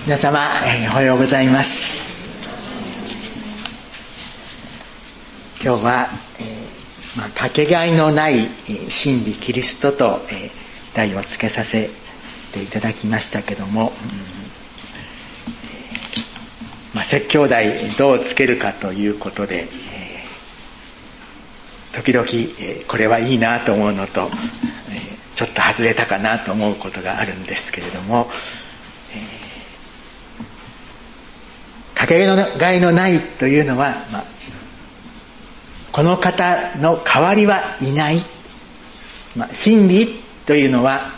皆様、おはようございます。今日は、かけがえのない真理キリストと、題をつけさせていただきましたけども、説教題どうつけるかということで、時々、これはいいなと思うのと、ちょっと外れたかなと思うことがあるんですけれども、かけがえのないというのは、この方の代わりはいない。真理というのは、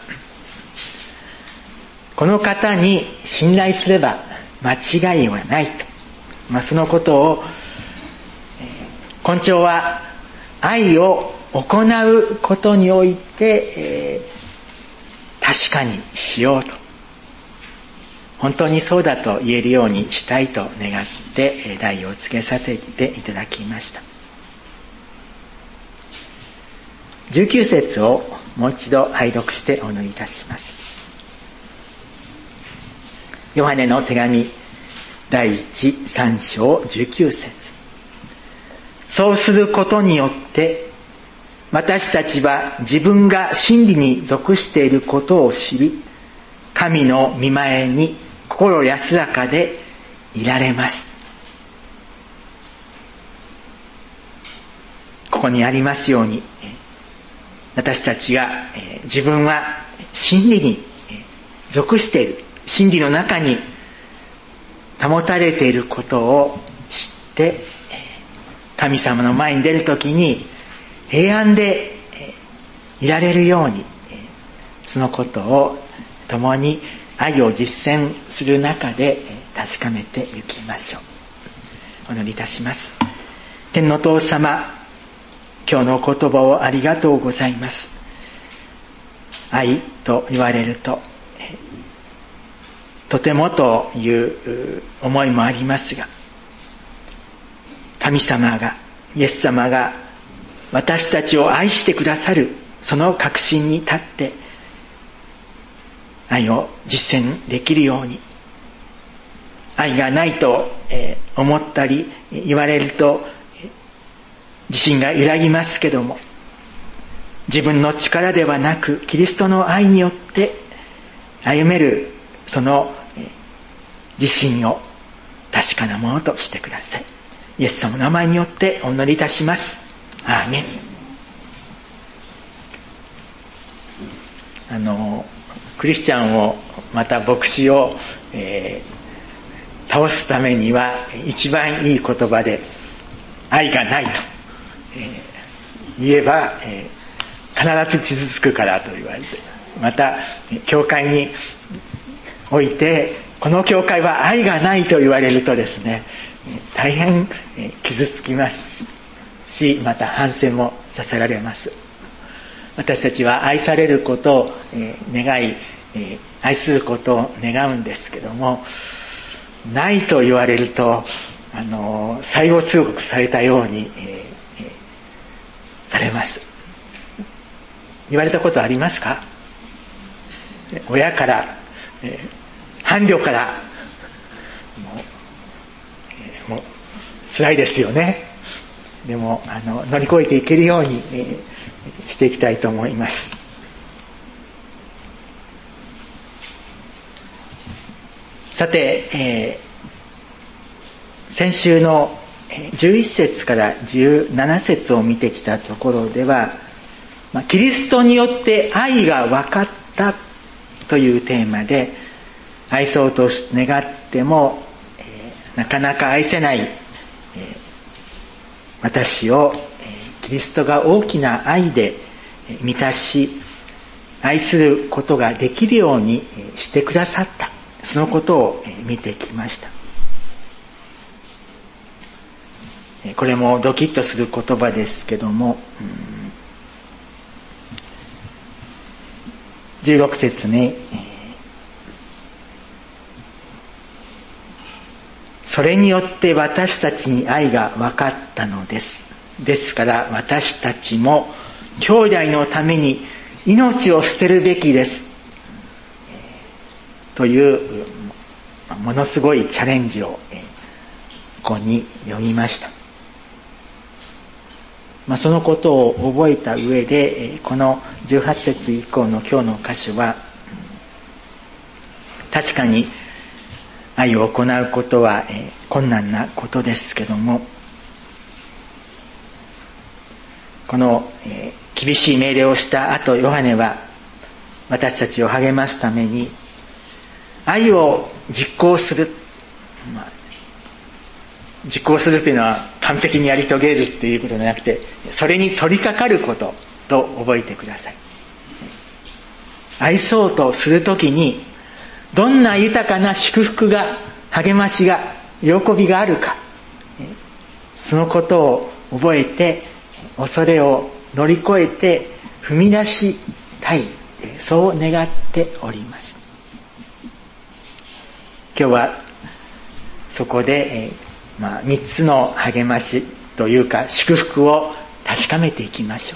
この方に信頼すれば間違いはないと。そのことを、根調は愛を行うことにおいて、確かにしようと。本当にそうだと言えるようにしたいと願って題をつけさせていただきました。19節をもう一度拝読してお祈りいたします。ヨハネの手紙第3章19節。そうすることによって私たちは自分が真理に属していることを知り、神の御前に心安らかでいられます。ここにありますように、私たちが自分は真理に属している、真理の中に保たれていることを知って、神様の前に出るときに平安でいられるように、そのことを共に愛を実践する中で確かめていきましょう。お祈りいたします。天のお父様、今日の言葉をありがとうございます。愛と言われると、とてもという思いもありますが、神様が、イエス様が私たちを愛してくださるその確信に立って愛を実践できるように、愛がないと思ったり言われると自信が揺らぎますけども、自分の力ではなくキリストの愛によって歩めるその自信を確かなものとしてください。イエス様の名前によってお祈りいたします。アーメン。クリスチャンをまた牧師を、倒すためには一番いい言葉で愛がないと、言えば、必ず傷つくからと言われて、また教会においてこの教会は愛がないと言われるとですね、大変傷つきますし、また反省もさせられます。私たちは愛されることを願い、愛することを願うんですけども、ないと言われると最後通告されたようにされます。言われたことありますか？親から、伴侶からもう辛いですよね。でも乗り越えていけるように、していきたいと思います。さて、先週の11節から17節を見てきたところでは、キリストによって愛が分かったというテーマで、愛そうと願っても、なかなか愛せない、私を、キリストが大きな愛で満たし、愛することができるようにしてくださった。そのことを見てきました。これもドキッとする言葉ですけども、16節に、それによって私たちに愛が分かったのです。ですから私たちも兄弟のために命を捨てるべきです。というものすごいチャレンジをここに読みました。そのことを覚えた上で、この18節以降の今日の箇所は、確かに愛を行うことは困難なことですけども、この厳しい命令をした後、ヨハネは私たちを励ますために、愛を実行する。実行するというのは完璧にやり遂げるっていうことではなくて、それに取り掛かることと覚えてください。愛そうとするときに、どんな豊かな祝福が、励ましが、喜びがあるか、そのことを覚えて、恐れを乗り越えて踏み出したい、そう願っております。今日はそこで、3つの励ましというか祝福を確かめていきましょ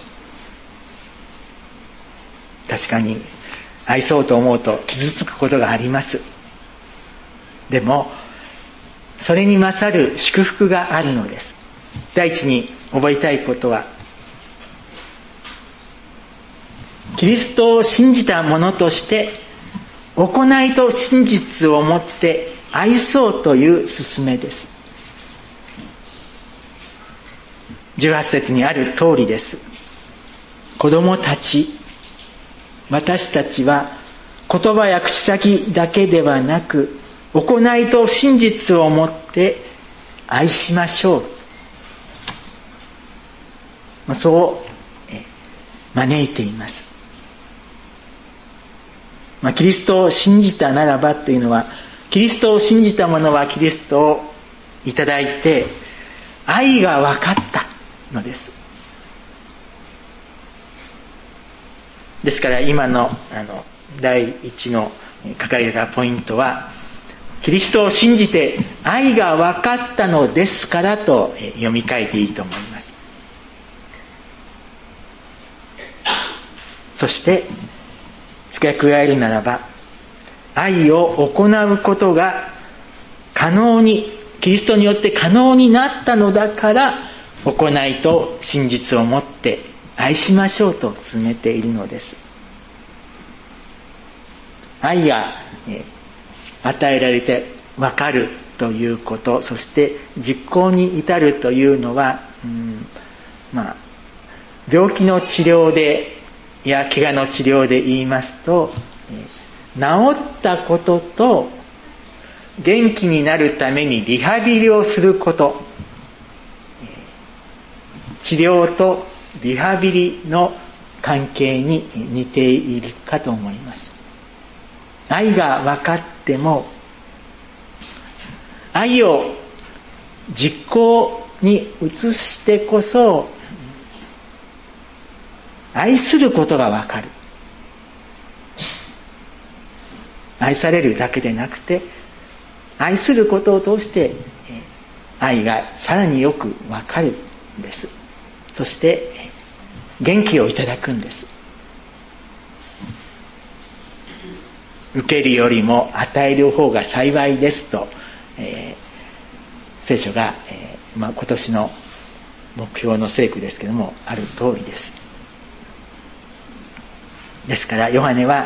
う。確かに愛そうと思うと傷つくことがあります。でもそれに勝る祝福があるのです。第一に覚えたいことは、キリストを信じた者として行いと真実をもって愛そうという勧めです。18節にある通りです。子供たち、私たちは言葉や口先だけではなく、行いと真実をもって愛しましょう。そう招いています。キリストを信じたならばというのは、キリストを信じた者はキリストをいただいて、愛が分かったのです。ですから今の第一の書かれたポイントは、キリストを信じて愛が分かったのですからと読み替えていいと思います。そして付け加えるならば、愛を行うことが可能に、キリストによって可能になったのだから、行いと真実をもって愛しましょうと進めているのです。愛が与えられて分かるということ、そして実行に至るというのは、病気の治療でや怪我の治療で言いますと、治ったことと元気になるためにリハビリをすること、治療とリハビリの関係に似ているかと思います。愛が分かっても、愛を実行に移してこそ愛することが分かる。愛されるだけでなくて、愛することを通して愛がさらによく分かるんです。そして元気をいただくんです。受けるよりも与える方が幸いですと、聖書が、今年の目標の聖句ですけども、ある通りです。ですからヨハネは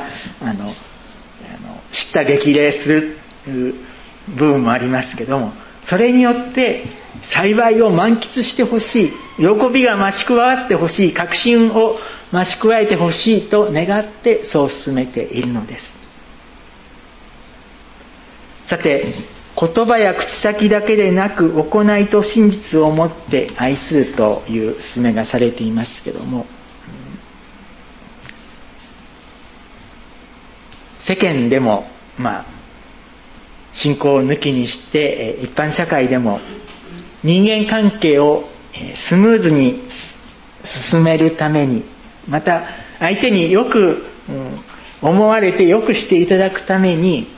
叱咤激励する部分もありますけども、それによって幸いを満喫してほしい、喜びが増し加わってほしい、確信を増し加えてほしいと願ってそう進めているのです。さて、言葉や口先だけでなく行いと真実をもって愛するという勧めがされていますけども、世間でも信仰を抜きにして一般社会でも人間関係をスムーズに進めるために、また相手によく思われてよくしていただくために、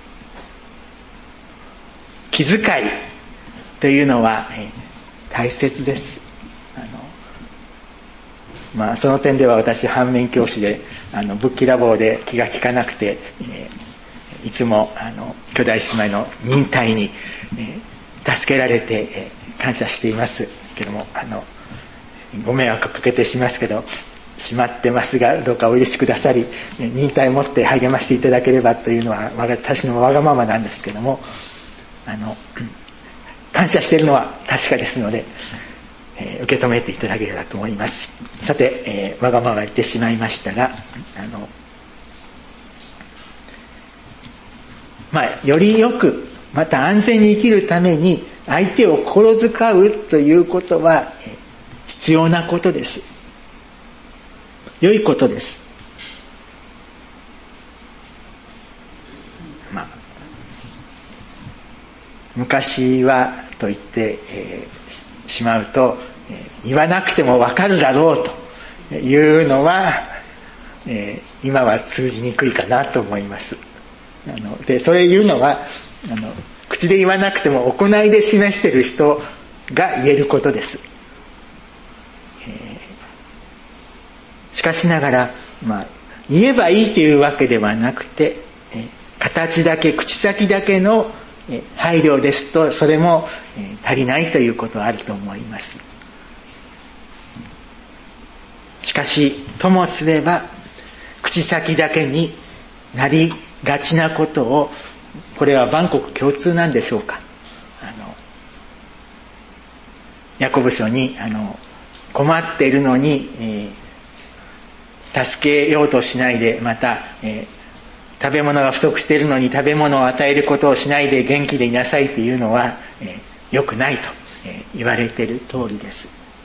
気遣いというのは大切です。その点では私反面教師で、ぶっきらぼうで気が利かなくて、 いつも兄弟姉妹の忍耐に、助けられて、感謝していますけども、ご迷惑かけてしますけど、しまってますが、どうかお許しくださり、忍耐を持って励ましていただければというのは私のわがままなんですけども、感謝しているのは確かですので、受け止めていただければと思います。さて、わがまま言ってしまいましたが、よりよく、また安全に生きるために相手を心遣うということは必要なことです。良いことです。昔はと言ってしまうと、言わなくてもわかるだろうというのは、今は通じにくいかなと思います。で、それ言うのは、口で言わなくても行いで示している人が言えることです。しかしながら、言えばいいというわけではなくて、形だけ、口先だけの配慮ですと、それも足りないということはあると思います。しかし、ともすれば、口先だけになりがちなことを、これは万国共通なんでしょうか。ヤコブ書に、困っているのに、助けようとしないで、また、食べ物が不足しているのに食べ物を与えることをしないで元気でいなさいっていうのは、良くないと、言われている通りです。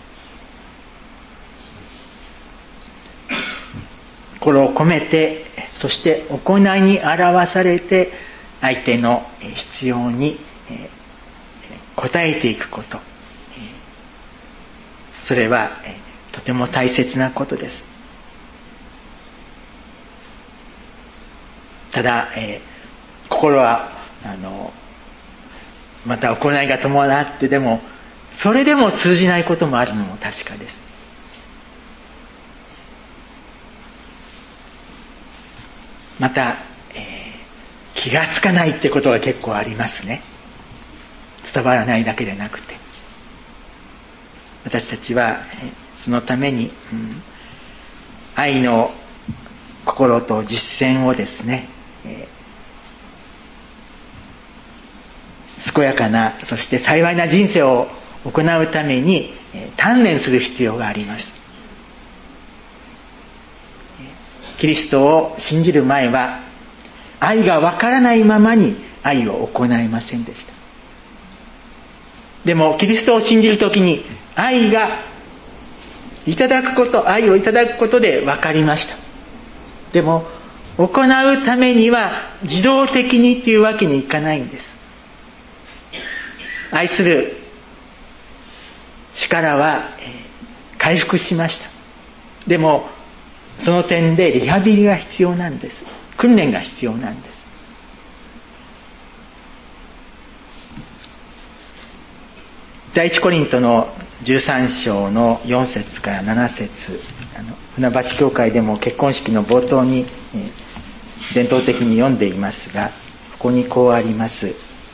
心を込めて、そして行いに表されて相手の必要に応えていくこと、それはとても大切なことです。ただ、心はまた行いが伴ってでもそれでも通じないこともあるのも確かです。また、気がつかないってことが結構ありますね。伝わらないだけでなくて、私たちはそのために、愛の心と実践をですね、健やかな、そして幸いな人生を行うために鍛錬する必要があります。キリストを信じる前は愛がわからないままに愛を行いませんでした。でもキリストを信じるときに愛をいただくことでわかりました。でも行うためには自動的にっていうわけにいかないんです。愛する力は回復しました。でもその点でリハビリが必要なんです。訓練が必要なんです。第一コリントの13章の4節から7節、船橋教会でも結婚式の冒頭に伝統的に読んでいますが、ここにこうあります。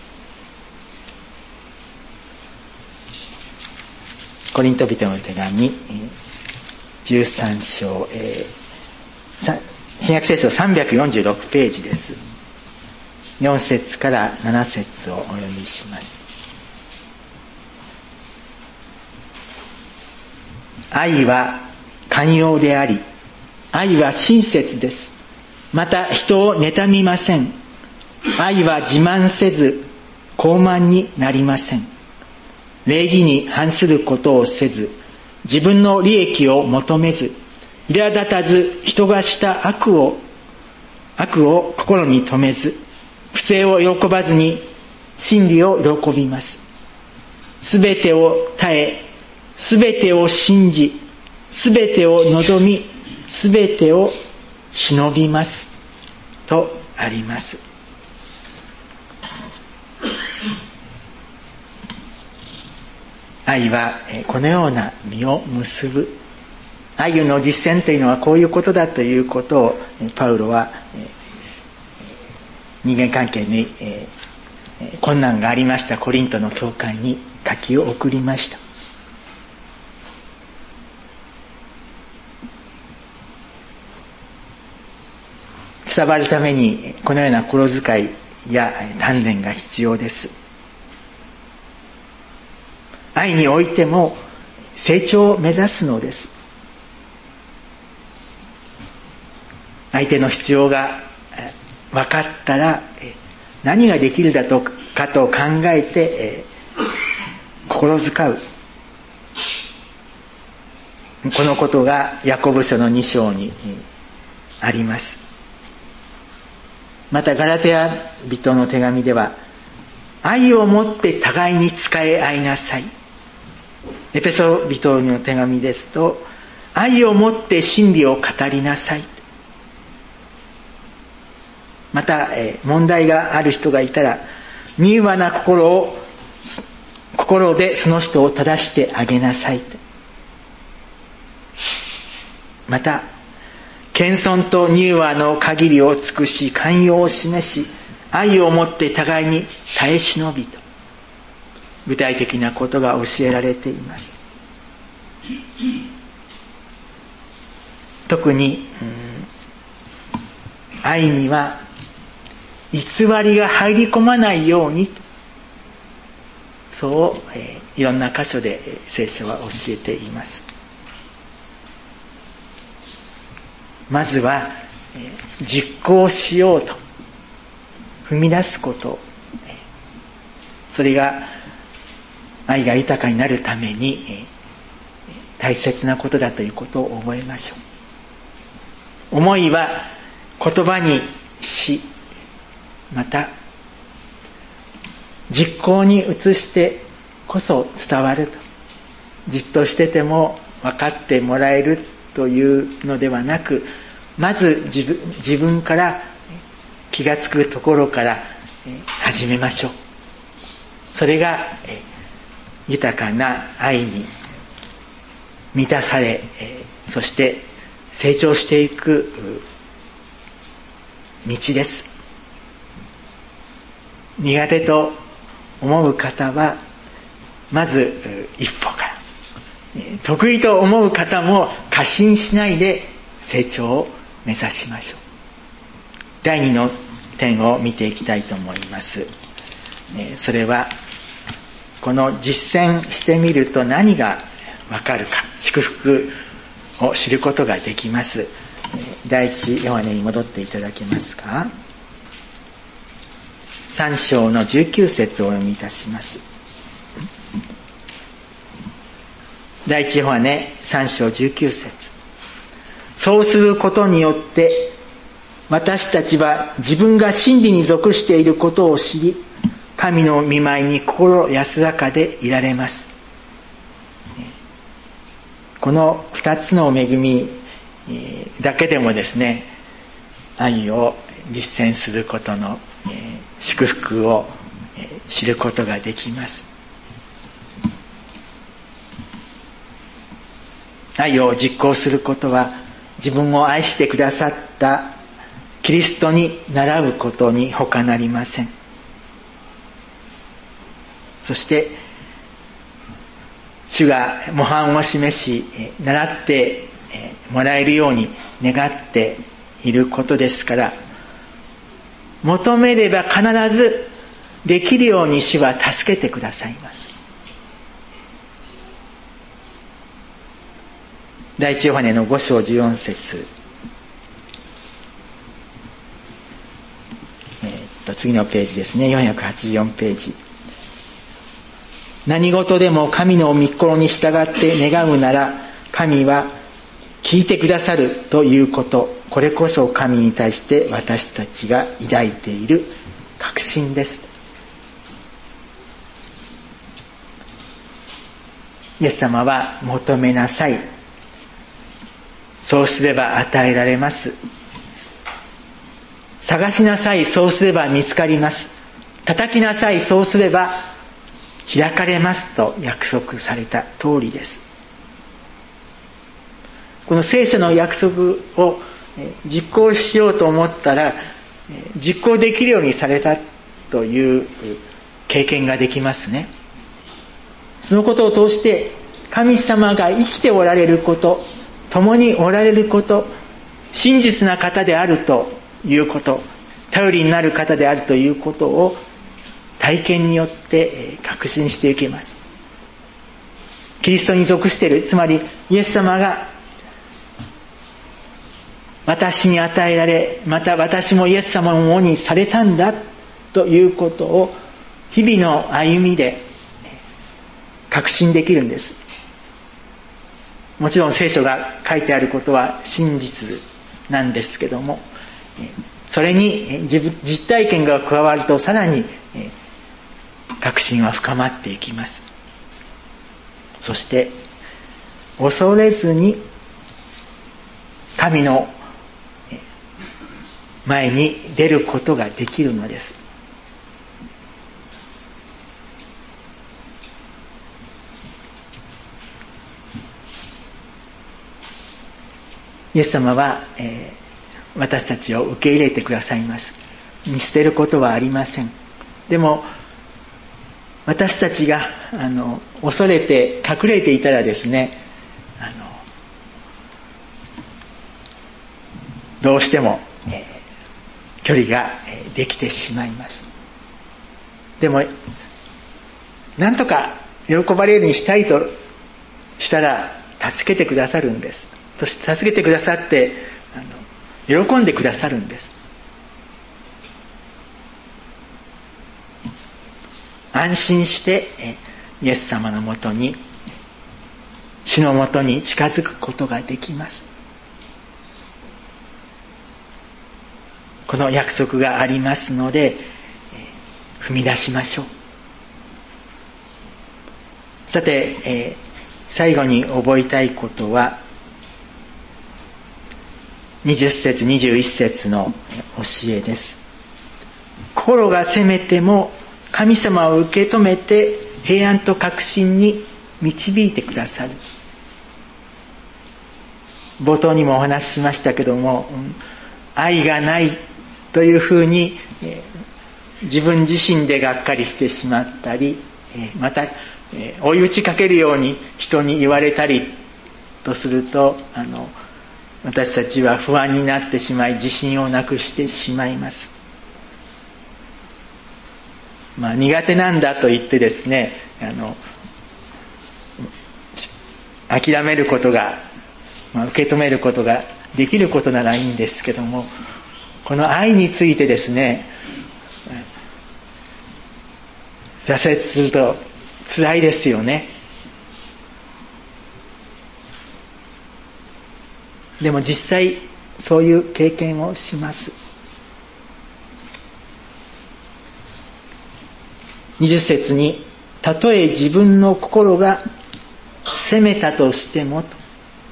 コリント人の手紙13章、新約聖書346ページです。4節から7節をお読みします。愛は寛容であり、愛は親切です。また人を妬みません。愛は自慢せず、傲慢になりません。礼儀に反することをせず、自分の利益を求めず、苛立たず、人がした悪を心に留めず、不正を喜ばずに真理を喜びます。すべてを耐え、すべてを信じ、すべてを望み、すべてを忍びます。とあります。愛はこのような実を結ぶ。愛の実践というのはこういうことだということをパウロは人間関係に、困難がありましたコリントの教会に書きを送りました。伝わるためにこのような心遣いや鍛錬が必要です。愛においても成長を目指すのです。相手の必要が分かったら何ができるだとかと考えて心遣う。このことがヤコブ書の2章にあります。またガラテヤ人の手紙では、愛をもって互いに仕え合いなさい。エペソ人の手紙ですと、愛をもって真理を語りなさい。また、問題がある人がいたら、柔和な心でその人を正してあげなさい。また、謙遜と柔和の限りを尽くし、寛容を示し、愛をもって互いに耐え忍びと、具体的なことが教えられています。特に、愛には偽りが入り込まないように、そういろんな箇所で聖書は教えています。まずは実行しようと踏み出すこと、それが愛が豊かになるために大切なことだということを覚えましょう。思いは言葉にし、また実行に移してこそ伝わると。じっとしてても分かってもらえるというのではなく、まず自分から気がつくところから始めましょう。それが豊かな愛に満たされ、そして成長していく道です。苦手と思う方はまず一歩から、得意と思う方も過信しないで成長を目指しましょう。第2の点を見ていきたいと思います。それはこの実践してみると何がわかるか、祝福を知ることができます。第一ヨハネに戻っていただけますか。3章の19節をお読みいたします。第一ヨハネ3章19節。そうすることによって私たちは自分が真理に属していることを知り、神の御前に心安らかでいられます。この2つの恵みだけでもですね、愛を実践することの祝福を知ることができます。愛を実行することは自分を愛してくださったキリストに倣うことに他なりません。そして主が模範を示し習ってもらえるように願っていることですから、求めれば必ずできるように主は助けてくださいます。第一ヨハネの5章14節、次のページですね、484ページ。何事でも神の御心に従って願うなら、神は聞いてくださるということ、これこそ神に対して私たちが抱いている確信です。イエス様は求めなさい、そうすれば与えられます。探しなさい、そうすれば見つかります。叩きなさい、そうすれば開かれますと約束された通りです。この聖書の約束を実行しようと思ったら、 実行できるようにされたという経験ができますね。そのことを通して神様が生きておられること、共におられること、真実な方であるということ、頼りになる方であるということを体験によって確信していけます。キリストに属している、つまりイエス様が私に与えられ、また私もイエス様のものにされたんだということを日々の歩みで確信できるんです。もちろん聖書が書いてあることは真実なんですけども、それに実体験が加わるとさらに確信は深まっていきます。そして恐れずに神の前に出ることができるのです。イエス様は、私たちを受け入れてくださいます。見捨てることはありません。でも私たちが恐れて隠れていたらですね、どうしても、距離ができてしまいます。でもなんとか喜ばれるようにしたいとしたら助けてくださるんです。そして助けてくださって喜んでくださるんです。安心してイエス様のもとに、主のもとに近づくことができます。この約束がありますので、踏み出しましょう。さて、最後に覚えたいことは20節21節の教えです。心が責めても神様を受け止めて平安と確信に導いてくださる。冒頭にもお話ししましたけども、愛がないというふうに自分自身でがっかりしてしまったり、また追い打ちかけるように人に言われたりとすると、私たちは不安になってしまい自信をなくしてしまいます。苦手なんだと言ってですね、諦めることが、受け止めることができることならいいんですけども、この愛についてですね、挫折すると辛いですよね。でも実際そういう経験をします。20節に、たとえ自分の心が責めたとしてもと、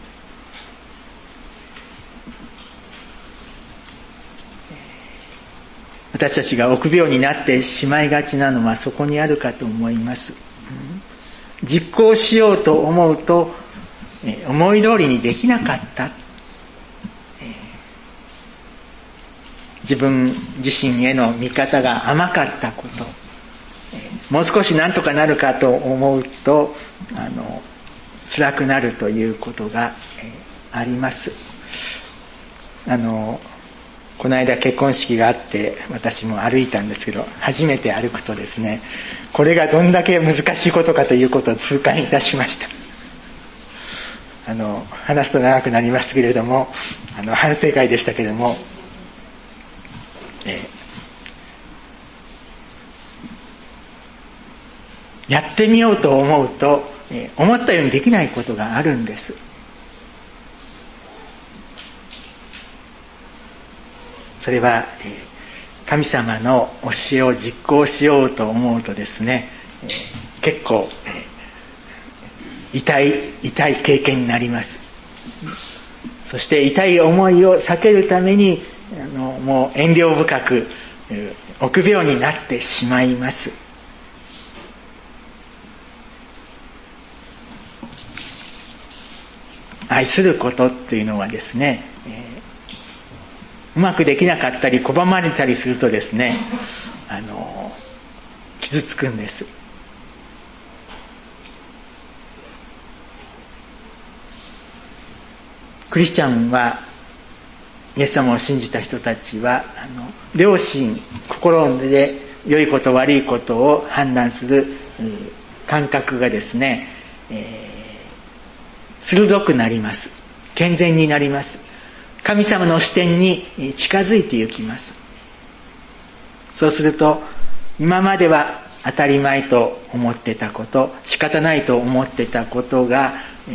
私たちが臆病になってしまいがちなのはそこにあるかと思います。実行しようと思うと思い通りにできなかった、自分自身への見方が甘かったこと、もう少し何とかなるかと思うと辛くなるということがあります。この間結婚式があって私も歩いたんですけど、初めて歩くとですね、これがどんだけ難しいことかということを痛感いたしました。話すと長くなりますけれども、反省会でしたけれども、やってみようと思うと、思ったようにできないことがあるんです。それは神様の教えを実行しようと思うとですね、結構痛い経験になります。そして痛い思いを避けるためにもう遠慮深く臆病になってしまいます。愛することっていうのはですね、 うまくできなかったり拒まれたりするとですね、傷つくんです。クリスチャンは、イエス様を信じた人たちは、良心、心で良いこと悪いことを判断する感覚がですね、鋭くなります。健全になります。神様の視点に近づいていきます。そうすると、今までは当たり前と思ってたこと、仕方ないと思ってたことが、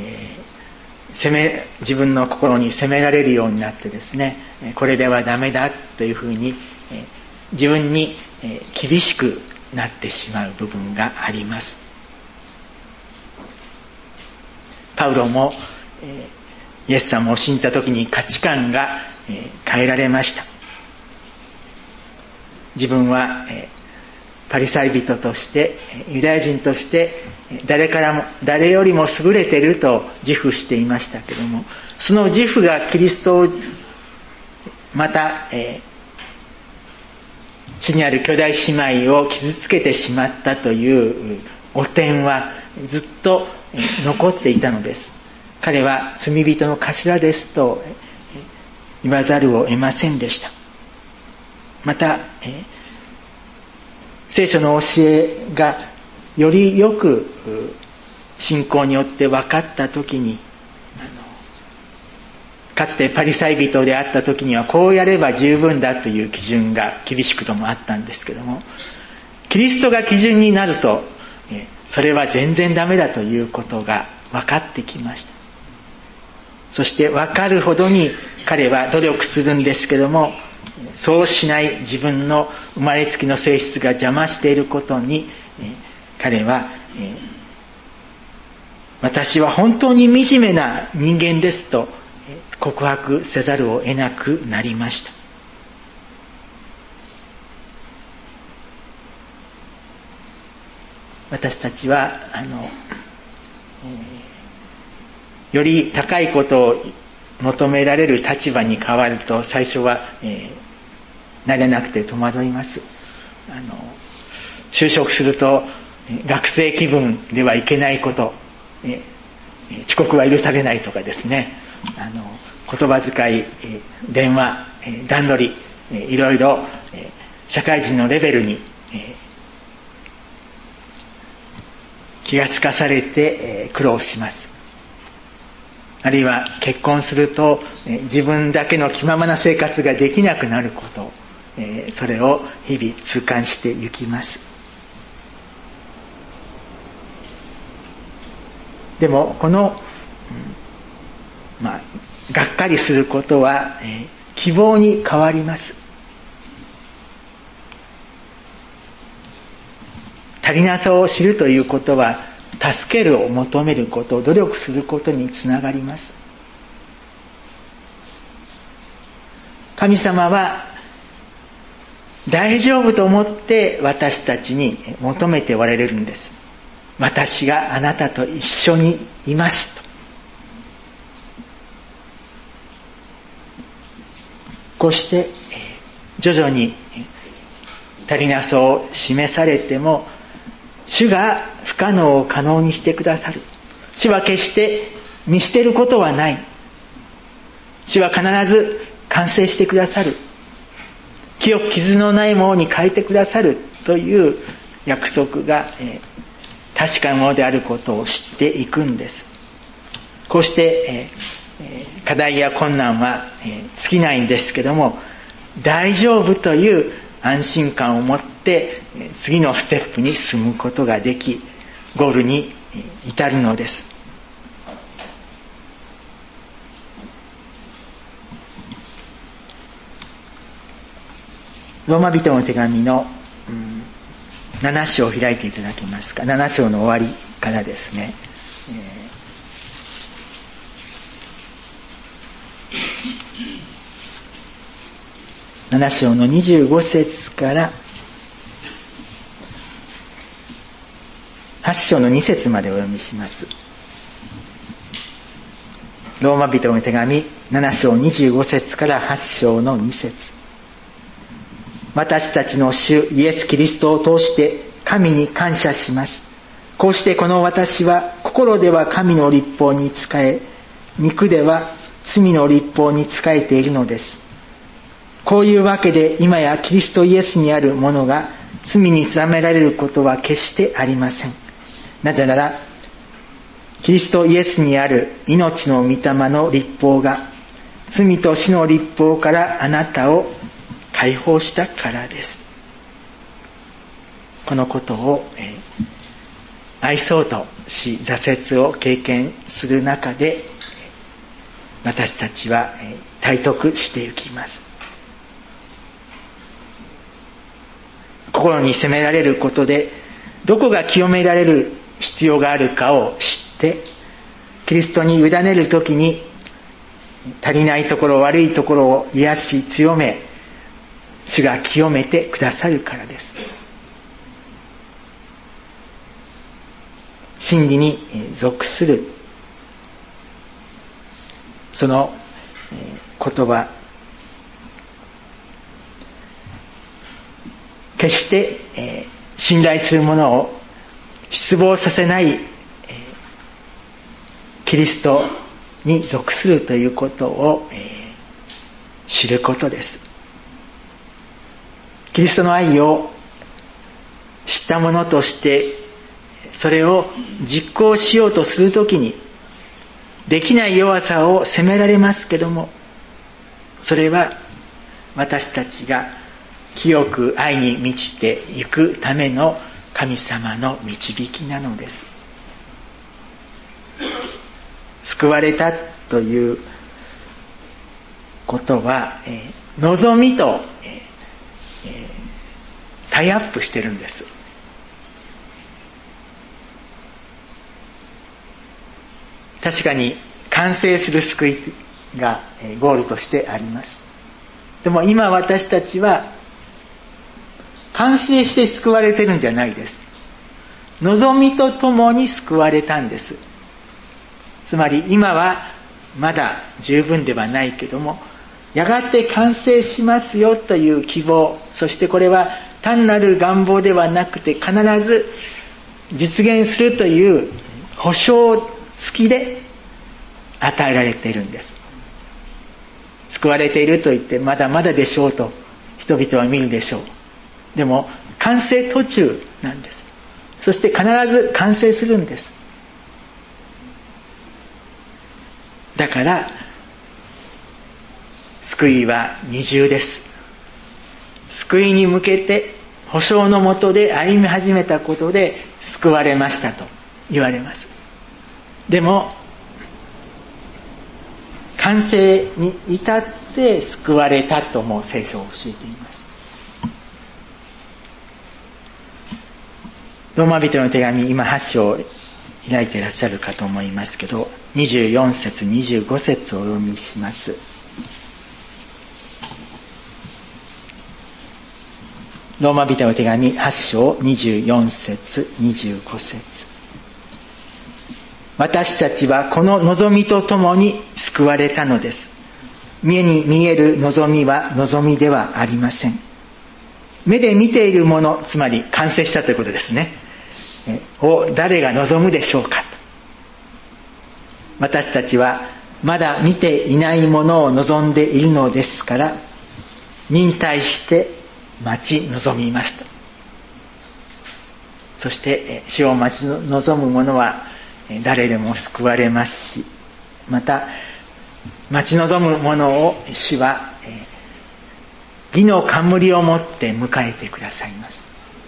自分の心に責められるようになってですね、これではダメだというふうに、自分に厳しくなってしまう部分があります。パウロも、イエス様を信じた時に価値観が変えられました。自分はパリサイ人としてユダヤ人として誰よりも優れていると自負していましたけれども、その自負がキリストをまた、主にある兄弟姉妹を傷つけてしまったという汚点はずっと残っていたのです。彼は罪人の頭ですと言わざるを得ませんでした。また、聖書の教えがよりよく信仰によって分かったときに、かつてパリサイ人であったときにはこうやれば十分だという基準が厳しくともあったんですけども、キリストが基準になるとそれは全然ダメだということが分かってきました。そして分かるほどに彼は努力するんですけども、そうしない自分の生まれつきの性質が邪魔していることに、彼は、私は本当に惨めな人間ですと告白せざるを得なくなりました。私たちはより高いことを求められる立場に変わると最初は、慣れなくて戸惑います。就職すると学生気分ではいけないこと、遅刻は許されないとかですね、言葉遣い、電話、段取り、いろいろ社会人のレベルに気がつかされて苦労します。あるいは結婚すると自分だけの気ままな生活ができなくなること、それを日々痛感していきます。でもこの、がっかりすることは、希望に変わります。足りなさを知るということは助けるを求めること、努力することにつながります。神様は大丈夫と思って私たちに求めておられるんです。私があなたと一緒にいますと。こうして徐々に足りなさを示されても、主が不可能を可能にしてくださる。主は決して見捨てることはない。主は必ず完成してくださる。清く傷のないものに変えてくださるという約束が確かなものであることを知っていくんです。こうして課題や困難は尽きないんですけども、大丈夫という安心感を持って次のステップに進むことができ、ゴールに至るのです。ローマ人の手紙の7章を開いていただけますか。7章の終わりからですね、7章の25節から8章の2節までお読みします。 ローマ人の手紙7章25節から8章の2節。私たちの主イエス・キリストを通して神に感謝します。こうしてこの私は心では神の律法に仕え、肉では罪の律法に仕えているのです。こういうわけで今やキリストイエスにあるものが罪に定められることは決してありません。なぜなら、キリストイエスにある命の御霊の律法が罪と死の律法からあなたを解放したからです。このことを、愛そうとし挫折を経験する中で私たちは体得していきます。心に責められることでどこが清められる必要があるかを知ってキリストに委ねるときに足りないところ悪いところを癒し強め主が清めてくださるからです。真理に属するその言葉、決して信頼するものを失望させないキリストに属するということを知ることです。キリストの愛を知ったものとしてそれを実行しようとするときにできない弱さを責められますけども、それは私たちが清く愛に満ちていくための神様の導きなのです。救われたということは、望みと、タイアップしてるんです。確かに完成する救いがゴールとしてあります。でも今私たちは完成して救われてるんじゃないです。望みとともに救われたんです。つまり今はまだ十分ではないけども、やがて完成しますよという希望、そしてこれは単なる願望ではなくて必ず実現するという保証付きで与えられているんです。救われていると言ってまだまだでしょうと人々は見るでしょう。でも完成途中なんです。そして必ず完成するんです。だから救いは二重です。救いに向けて保証のもとで歩み始めたことで救われましたと言われます。でも完成に至って救われたとも聖書を教えています。ローマ人の手紙、今8章を開いていらっしゃるかと思いますけど、24節25節をお読みします。ローマ人の手紙8章24節25節。私たちはこの望みとともに救われたのです。目に見える望みは望みではありません。目で見ているもの、つまり完成したということですね。を誰が望むでしょうか。私たちはまだ見ていないものを望んでいるのですから、忍耐して待ち望みますと。そして主を待ち望む者は誰でも救われますし、また待ち望む者を主は義の冠を持って迎えてくださいます。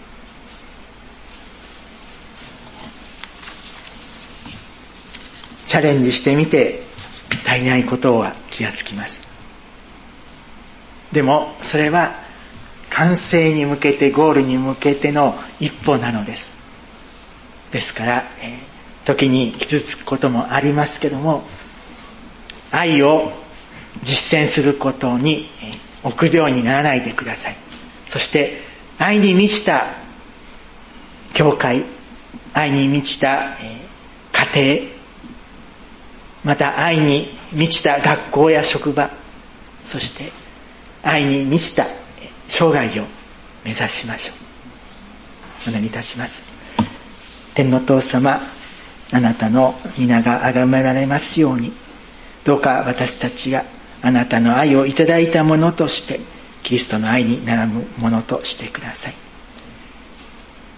チャレンジしてみて足りないことは気がつきます。でもそれは完成に向けて、ゴールに向けての一歩なのです。ですから時に傷つくこともありますけども、愛を実践することに臆病にならないでください。そして愛に満ちた教会、愛に満ちた家庭また愛に満ちた学校や職場、そして愛に満ちた生涯を目指しましょう。お願いいたします。天のお父様、あなたの皆が崇められますように、どうか私たちがあなたの愛をいただいたものとして、キリストの愛に並ぶものとしてください。